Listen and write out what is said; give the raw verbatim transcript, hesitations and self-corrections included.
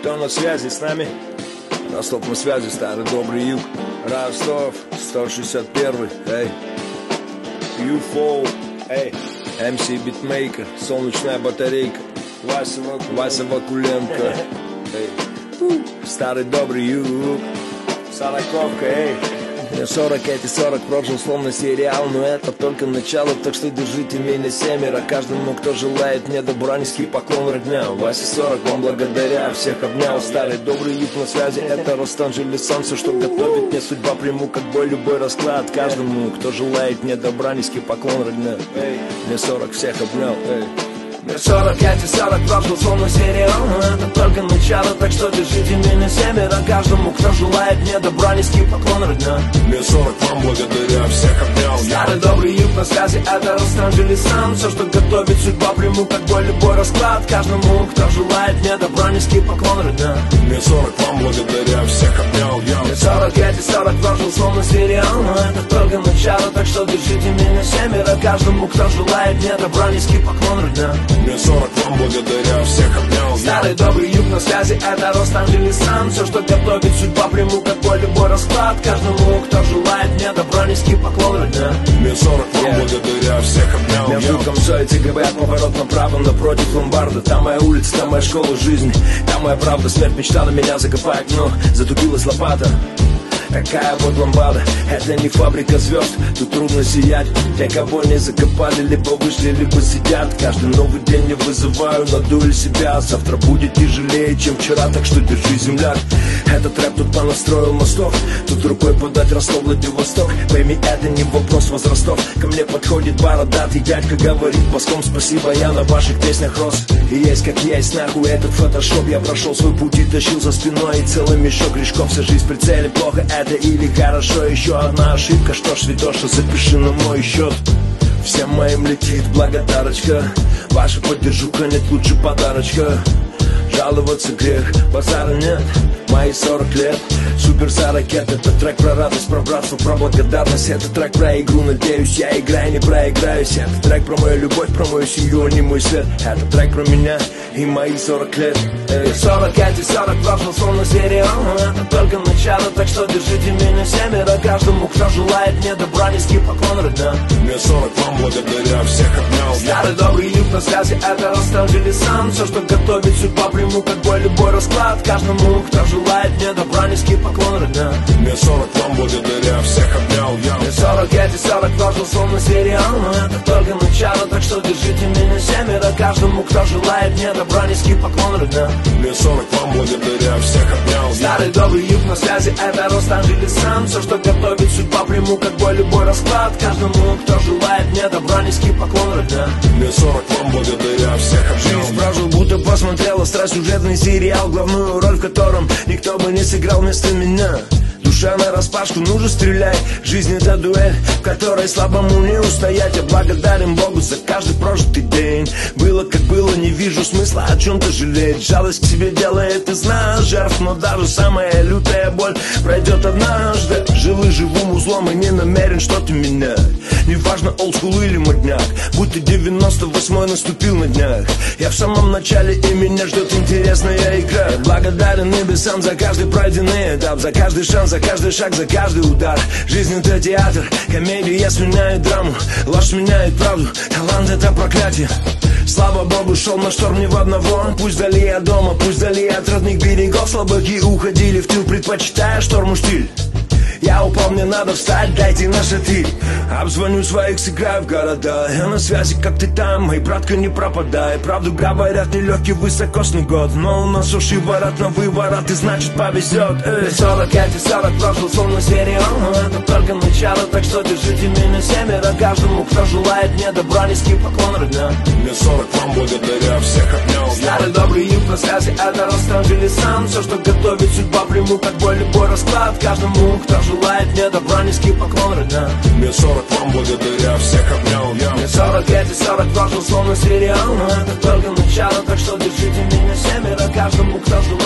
Кто на связи с нами? Ростов на связи, старый добрый юг. Ростов, сто шестьдесят первый, эй. ю эф о, эй. эм си Битмейкер, солнечная батарейка. Вася, Вася Вакуленко, эй. Старый добрый юг. Сороковка, эй. Мне сорок, эти сорок прожил словно сериал, но это только начало, так что держите меня семеро. Каждому, кто желает мне добра, низкий поклон родня. Вася сорок, вам благодаря, всех обнял. Старый добрый юг на связи, это Ростов-Анджелес, солнце, что готовит мне судьба, приму как бой любой расклад. Каждому, кто желает мне добра, низкий поклон родня. Мне сорок, всех обнял, эй. Мне сорок, я тебе сорок прожил словно сериал, но это только начало, так что держите меня семеро. Каждому, кто желает мне добра, низкий поклон родня. Мне сорок, вам благодаря, всех обнял. Старый добрый юг на связи, это Ростов-Анджелес, все, что готовит судьба, приму как бой любой расклад. Каждому, кто желает мне добра, низкий поклон родня. Мне сорок, вам благодаря, всех обнял. Мне сорок, я тебе сорок прожил словно сериал, но это только начало, так что держите меня семеро. Каждому, кто желает мне добра, низкий поклон родня. Мне сорок, вам благодаря, всех обнял. Старый добрый юг на связи, это Ростов-Анджелес, все, что готовит судьба, приму как бой любой расклад. Каждому, кто желает мне добра, низкий поклон родня. Мне сорок, вам yeah. благодаря, всех обнял. Между Камсо и ТГБ, поворот направо, напротив ломбарда. Там моя улица, там моя школа жизни, там моя правда. Смерть мечтала меня закопать, но затупилась лопата. Такая вот ламбада, это не фабрика звезд, тут трудно сиять. Те, кого не закопали, либо вышли, либо сидят. Каждый новый день я вызываю на дуэль себя. Завтра будет тяжелее, чем вчера, так что держи, земляк. Этот рэп тут понастроил мостов, тут рукой подать Ростов, Владивосток. Пойми, это не вопрос возрастов. Ко мне подходит бородатый дядька, говорит боском: спасибо, я на ваших песнях рос. И есть как есть, нахуй этот фотошоп. Я прошел свой путь и тащил за спиной и целый мешок грешков. Вся жизнь в прицеле, плохо это или хорошо. Еще одна ошибка, что ж, святоша, запиши на мой счет. Всем моим летит благодарочка, вашу поддержку нет лучше подарочка. Жаловаться грех, базара нет, мои сорок лет. Супер за ракет, это трек про радость, про братство, про благодарность. Это трек про игру, надеюсь, я играю, не проиграюсь. Это трек про мою любовь, про мою семью, а не мой свет. Это трек про меня и мои сорок лет. Эй, сорок, эти сорок прожил словно сериал, но это только начало, так что держите меня семеро. Каждому, кто желает мне добра, низкий поклон родня. Мне сорок, вам благодаря, всех обнял. Старый добрый юг на связи, это Ростов-Анджелес, все, что готовит судьба, приму как бой любой расклад. Каждому, кто желает мне добра, низкий поклон родня. Мне сорок, вам благодаря, всех обнял. Мне сорок, эти сорок прожил словно сериал, но это только начало, так что держите меня семеро. Каждому, кто желает мне добра, низкий поклон родня. Мне сорок, вам благодаря, всех обнял. Старый добрый юг на связи, это Ростов-Анджелес, все, что готовит судьба, приму как бой любой расклад. Каждому, кто желает мне добра, низкий поклон родня. Мне сорок, вам благодаря, всех обнял. Жизнь прожил, будто посмотрела страсть-сюжетный сериал, главную роль в котором никто бы не сыграл вместо меня. Душа нараспашку, ну же стреляй. Жизнь это дуэль, в которой слабому не устоять. Я благодарен Богу за каждый прожитый день. Было как было, не вижу смысла о чем-то жалеть. Жалость к себе делает из нас жертв, но даже самая лютая боль пройдет однажды. Жил и живу узлом и не намерен что-то менять. Неважно, олдскул или модняк, будто девяносто восьмой наступил на днях. Я в самом начале и меня ждет интересная игра. Я благодарен небесам за каждый пройденный этап, за каждый шанс, за каждый шаг, за каждый удар. Жизнь это театр, комедия сменяет драму, ложь сменяет правду, талант это проклятие. Слава Богу, шел на шторм не в одного. Пусть вдали от дома, пусть вдали от родных берегов. Слабаки уходили в тыл, предпочитая шторму штиль. Я упал, мне надо встать, дайте на шатырь. Обзвоню своих, сыграю в города. Я на связи, как ты там, мой братка, не пропадай. Правду говорят, нелегкий высокосный год, но у нас уши ворот на выворот, и значит повезет. Эй. сорок, эти сорок прожил словно сериал, но это только начало, так что держите меня семеро. Каждому, кто желает мне добра, низкий поклон родня. Мне сорок, вам благодаря, всех обнял. Старый добрый юг на связи, это Ростов-Анджелес, все, что готовит судьба, приму как бой любой расклад. Каждому, кто желает мне добра, низкий поклон родня. Мне сорок, вам благодаря, всех обнял. Мне сорок, эти сорок прожил словно сериал, но это только начало, так что держите меня семеро. Каждому, кто желает